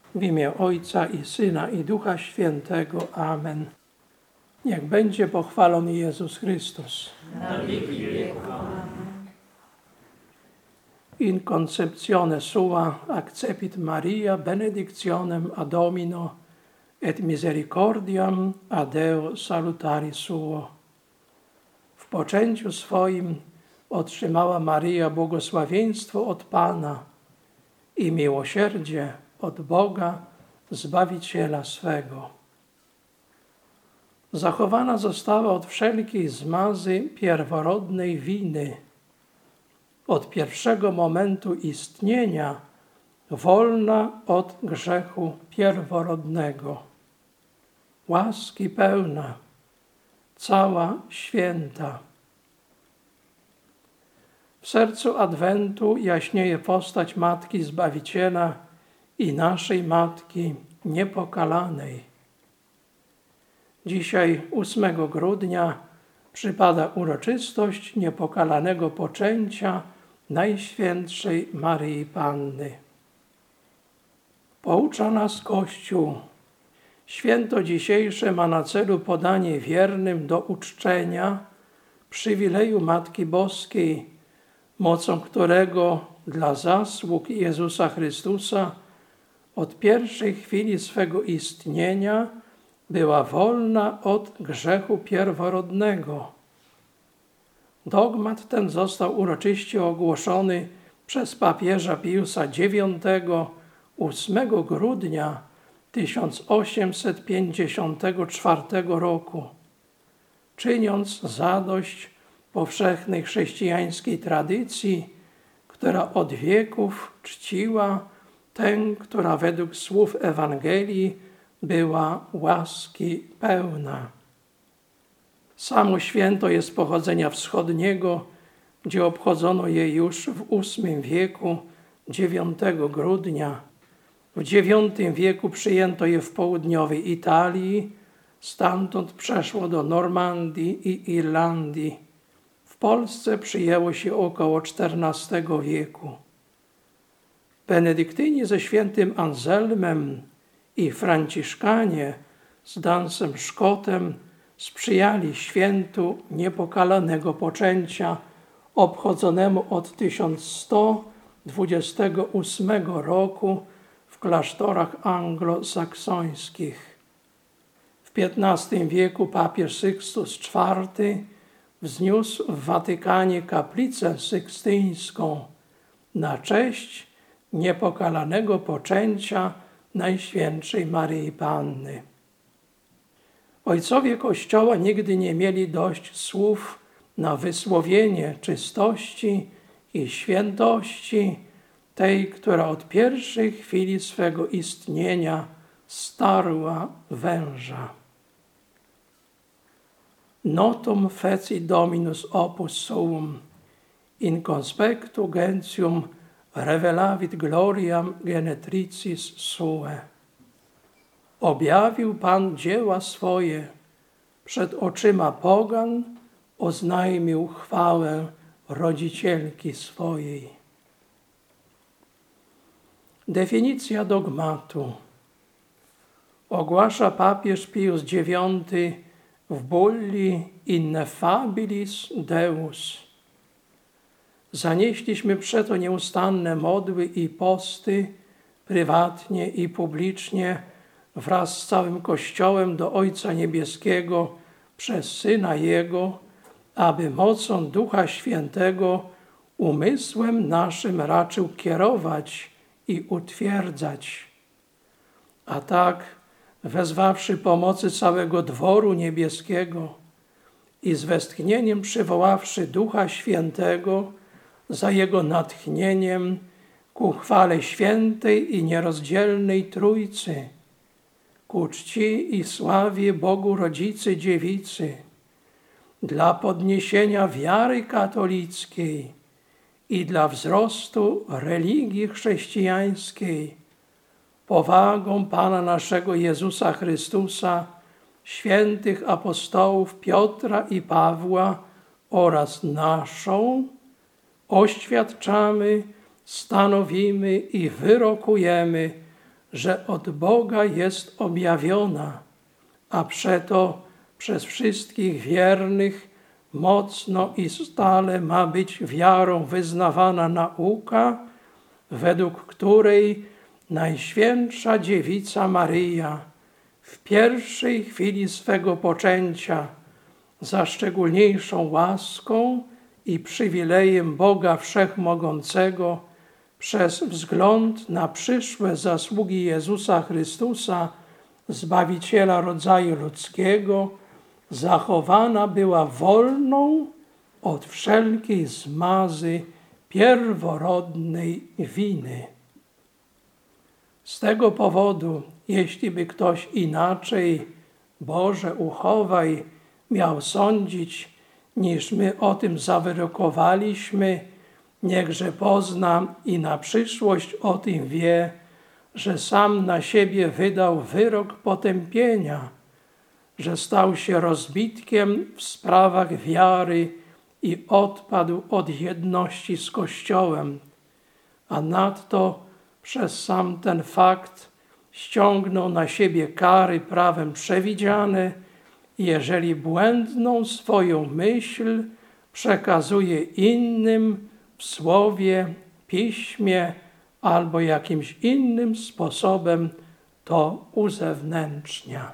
W imię Ojca i Syna i Ducha Świętego. Amen. Niech będzie pochwalony Jezus Chrystus. Na wieki wieków. Amen. In conceptione sua accepit Maria benedictionem a Domino et misericordiam a Deo salutari suo. W poczęciu swoim otrzymała Maria błogosławieństwo od Pana i miłosierdzie od Boga, Zbawiciela swego. Zachowana została od wszelkiej zmazy pierworodnej winy. Od pierwszego momentu istnienia wolna od grzechu pierworodnego. Łaski pełna, cała święta. W sercu Adwentu jaśnieje postać Matki Zbawiciela i naszej Matki Niepokalanej. Dzisiaj, 8 grudnia, przypada uroczystość niepokalanego poczęcia Najświętszej Maryi Panny. Poucza nas Kościół. Święto dzisiejsze ma na celu podanie wiernym do uczczenia przywileju Matki Boskiej, mocą którego dla zasług Jezusa Chrystusa od pierwszej chwili swego istnienia była wolna od grzechu pierworodnego. Dogmat ten został uroczyście ogłoszony przez papieża Piusa IX 8 grudnia 1854 roku, czyniąc zadość powszechnej chrześcijańskiej tradycji, która od wieków czciła tę, która według słów Ewangelii była łaski pełna. Samo święto jest pochodzenia wschodniego, gdzie obchodzono je już w VIII wieku, 9 grudnia. W IX wieku przyjęto je w południowej Italii, stamtąd przeszło do Normandii i Irlandii. W Polsce przyjęło się około XIV wieku. Benedyktyni ze świętym Anselmem i Franciszkanie z Dunsem Scottem sprzyjali świętu niepokalanego poczęcia obchodzonemu od 1128 roku w klasztorach anglosaksońskich. W XV wieku papież Sykstus IV wzniósł w Watykanie kaplicę sykstyńską na cześć niepokalanego poczęcia Najświętszej Maryi Panny. Ojcowie Kościoła nigdy nie mieli dość słów na wysłowienie czystości i świętości tej, która od pierwszej chwili swego istnienia starła węża. Notum feci Dominus opus suum, in conspectu gentium revelavit gloriam genetricis sue. Objawił Pan dzieła swoje, przed oczyma pogan oznajmił chwałę rodzicielki swojej. Definicja dogmatu. Ogłasza papież Pius IX w bulli Ineffabilis Deus. Zanieśliśmy przeto nieustanne modły i posty, prywatnie i publicznie, wraz z całym Kościołem do Ojca Niebieskiego przez Syna Jego, aby mocą Ducha Świętego umysłem naszym raczył kierować i utwierdzać. A tak, wezwawszy pomocy całego dworu niebieskiego i z westchnieniem przywoławszy Ducha Świętego za Jego natchnieniem ku chwale świętej i nierozdzielnej Trójcy, ku czci i sławie Bogu Rodzicy Dziewicy, dla podniesienia wiary katolickiej i dla wzrostu religii chrześcijańskiej, powagą Pana naszego Jezusa Chrystusa, świętych apostołów Piotra i Pawła oraz naszą, oświadczamy, stanowimy i wyrokujemy że od Boga jest objawiona, a przeto przez wszystkich wiernych mocno i stale ma być wiarą wyznawana nauka, według której Najświętsza Dziewica Maryja w pierwszej chwili swego poczęcia za szczególniejszą łaską i przywilejem Boga Wszechmogącego przez wzgląd na przyszłe zasługi Jezusa Chrystusa, Zbawiciela rodzaju ludzkiego, zachowana była wolną od wszelkiej zmazy pierworodnej winy. Z tego powodu, jeśli by ktoś inaczej, Boże uchowaj, miał sądzić, niż my o tym zawyrokowaliśmy, niechże pozna i na przyszłość o tym wie, że sam na siebie wydał wyrok potępienia, że stał się rozbitkiem w sprawach wiary i odpadł od jedności z Kościołem, a nadto przez sam ten fakt ściągnął na siebie kary prawem przewidziane, jeżeli błędną swoją myśl przekazuje innym w słowie, piśmie albo jakimś innym sposobem to uzewnętrznia.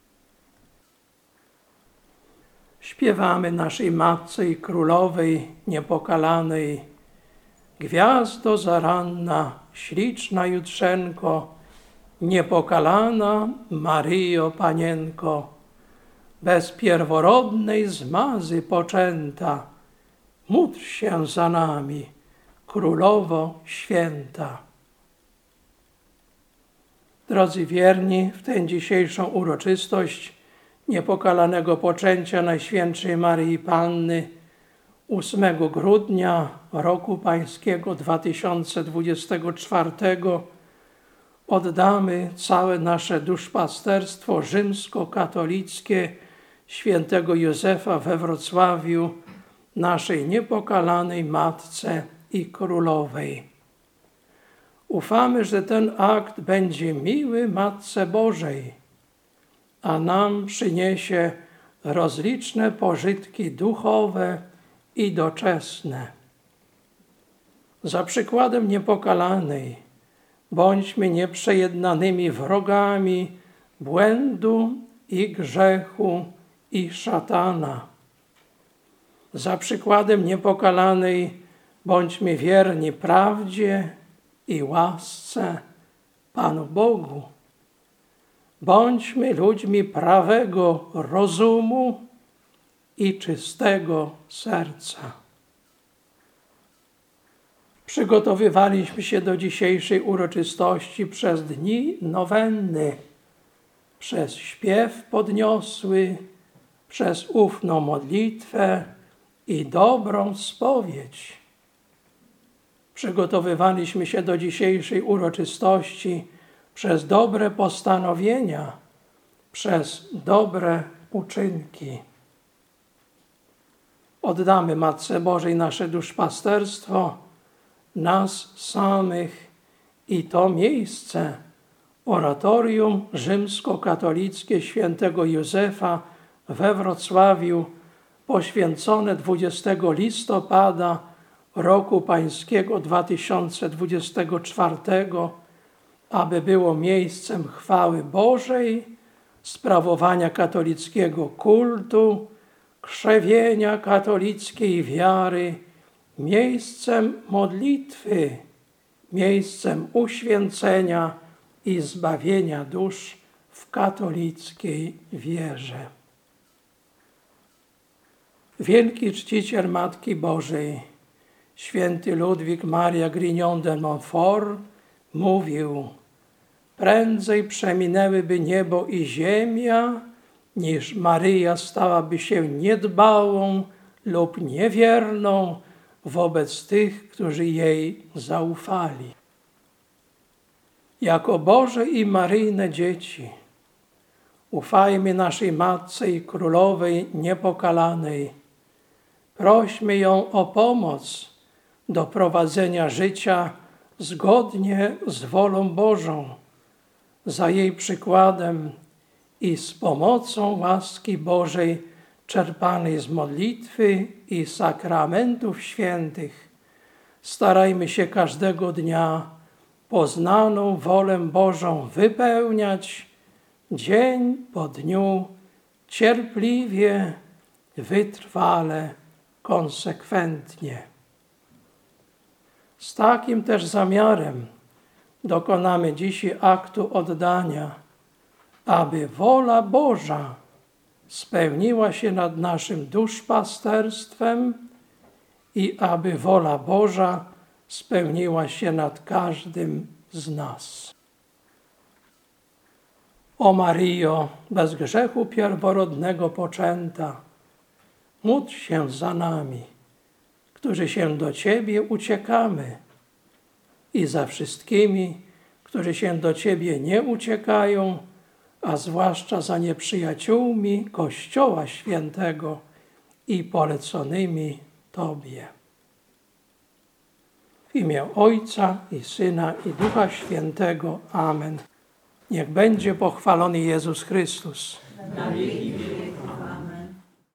Śpiewamy naszej Matce i Królowej Niepokalanej: Gwiazdo zaranna, śliczna jutrzenko, niepokalana Maryjo Panienko, bez pierworodnej zmazy poczęta, módl się za nami, Królowo Święta. Drodzy wierni, w tę dzisiejszą uroczystość niepokalanego poczęcia Najświętszej Maryi Panny 8 grudnia roku pańskiego 2024 oddamy całe nasze duszpasterstwo rzymskokatolickie świętego Józefa we Wrocławiu, naszej niepokalanej Matce i Królowej. Ufamy, że ten akt będzie miły Matce Bożej, a nam przyniesie rozliczne pożytki duchowe i doczesne. Za przykładem niepokalanej bądźmy nieprzejednanymi wrogami błędu i grzechu i szatana. Za przykładem niepokalanej bądźmy wierni prawdzie i łasce Panu Bogu. Bądźmy ludźmi prawego rozumu i czystego serca. Przygotowywaliśmy się do dzisiejszej uroczystości przez dni nowenny, przez śpiew podniosły, przez ufną modlitwę i dobrą spowiedź. Przygotowywaliśmy się do dzisiejszej uroczystości przez dobre postanowienia, przez dobre uczynki. Oddamy Matce Bożej nasze duszpasterstwo, nas samych i to miejsce, oratorium rzymskokatolickie świętego Józefa we Wrocławiu, poświęcone 20 listopada roku pańskiego 2024, aby było miejscem chwały Bożej, sprawowania katolickiego kultu, krzewienia katolickiej wiary, miejscem modlitwy, miejscem uświęcenia i zbawienia dusz w katolickiej wierze. Wielki czciciel Matki Bożej, święty Ludwik Maria Grignon de Montfort mówił: prędzej przeminęłyby niebo i ziemia, niż Maryja stałaby się niedbałą lub niewierną wobec tych, którzy jej zaufali. Jako Boże i Maryjne dzieci ufajmy naszej Matce i Królowej Niepokalanej. Prośmy ją o pomoc do prowadzenia życia zgodnie z wolą Bożą, za jej przykładem i z pomocą łaski Bożej czerpanej z modlitwy i sakramentów świętych starajmy się każdego dnia poznaną wolę Bożą wypełniać dzień po dniu, cierpliwie, wytrwale, konsekwentnie. Z takim też zamiarem dokonamy dzisiaj aktu oddania, aby wola Boża spełniła się nad naszym duszpasterstwem i aby wola Boża spełniła się nad każdym z nas. O Maryjo, bez grzechu pierworodnego poczęta, módl się za nami, którzy się do Ciebie uciekamy, i za wszystkimi, którzy się do Ciebie nie uciekają, a zwłaszcza za nieprzyjaciółmi Kościoła Świętego i poleconymi Tobie. W imię Ojca i Syna i Ducha Świętego. Amen. Niech będzie pochwalony Jezus Chrystus. Na wieki